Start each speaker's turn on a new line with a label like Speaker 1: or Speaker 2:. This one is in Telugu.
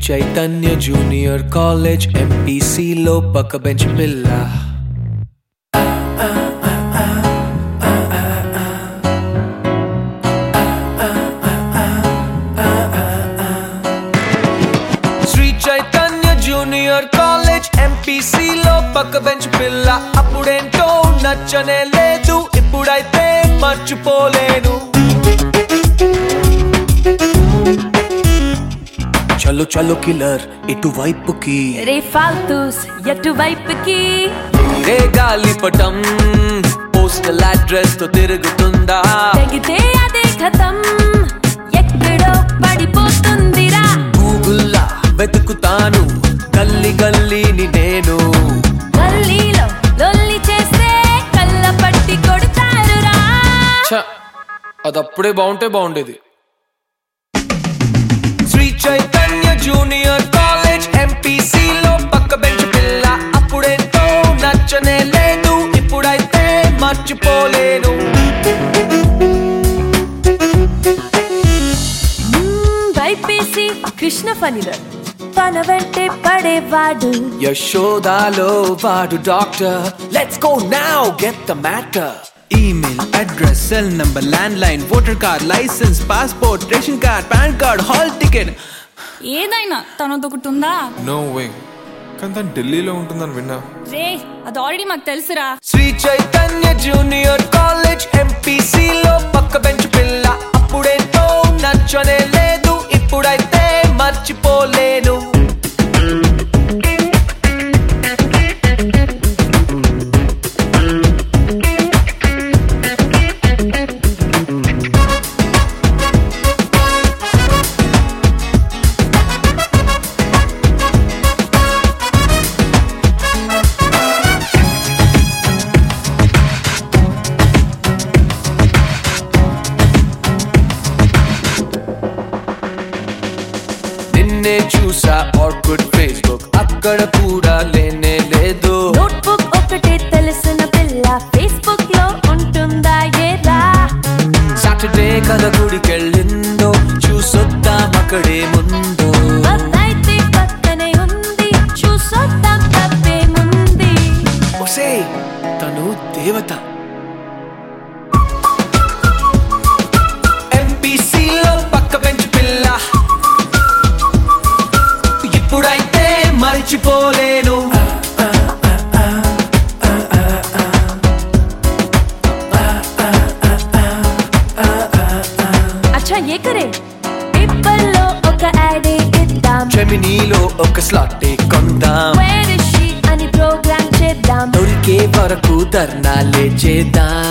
Speaker 1: చైతన్య జూనియర్ కాలేజ్ ఎంపీసీ లో పక్క బెంచ్ పిల్ల. Sri Chaitanya junior college MPC లో పక్క బెంచ్ పిల్ల. అప్పుడేంటో నచ్చనే లేదు, ఇప్పుడైతే మర్చిపోలేను. చలో చలో కిల్లర్ ఇటువైపుకి,
Speaker 2: రే ఫాల్తూస్ ఎటువైపుకి.
Speaker 1: రే గాలిపటం పోస్టల్ అడ్రస్ తో తిరుగుతుందా?
Speaker 2: తెగితే అదే ఖతం, ఎక్కడో పడిపోతుందిరా.
Speaker 1: గూగుల్లా వెతుకుతాను గల్లీ గల్లీని నేను.
Speaker 2: గల్లీలో లొల్లి చేస్తే కళ్ళ పట్టి కొడతారురా.
Speaker 1: అదప్పుడే బాగుంటే బాగుండేది. Sri Chaitanya junior college MPC లో పక్క బెంచ్ పిల్ల. అప్పుడేంటో నచ్చనే లేదు, ఇప్పుడైతే మర్చిపోలేను.
Speaker 2: వైపేసి కృష్ణ ఫణిలో తన వెంటే పడేవాడు.
Speaker 1: యశోదాలో వాడు doctor. Let's go now get the matter.
Speaker 3: Email address, cell number, landline, voter card, licence, passport, ration card, PAN card, hall ticket.
Speaker 4: ఏదైనా తనదొకటి ఉందా?
Speaker 5: నో వే, కానీ తను ఢిల్లీలో ఉంటుందని విన్నా.
Speaker 4: రే అది ఆల్రెడీ మాకు తెలుసురా.
Speaker 1: Sri Chaitanya junior college MPC లో పక్క బెంచ్ పిల్ల. అప్పుడేంటో నచ్చనే లేదు, ఇప్పుడైతే మర్చిపోలేను. నిన్నే చూసా ఆర్కుడ్ ఫేస్బుక్, అక్కడ కూడా లేనే లేదు.
Speaker 2: నోట్బుక్ ఒకటే తెలిసిన పిల్ల ఫేస్బుక్ లో ఉంటుందా ఏరా?
Speaker 1: సాటర్డే కల గుడికెళ్ళిందో, చూసొద్దాం అక్కడే ముందు.
Speaker 2: అయితే పక్కనే ఉంది, చూసొద్దాం తప్పేముంది.
Speaker 1: ఒసే తను దేవత. ఎంపీసీలో పక్క బెంచ్ పిల్ల. ఇప్పుడైతే మర్చిపోలేను.
Speaker 2: అచ్చా ఏ కరే, పేపర్లో ఒక యాడే ఇద్దాం.
Speaker 1: జెమినీలో ఒక స్లాట్ కొందాం.
Speaker 2: Where is she అని ప్రోగ్రామ్ చేద్దాం.
Speaker 1: దొరికే వరకు ధర్నాలే చేద్దాం.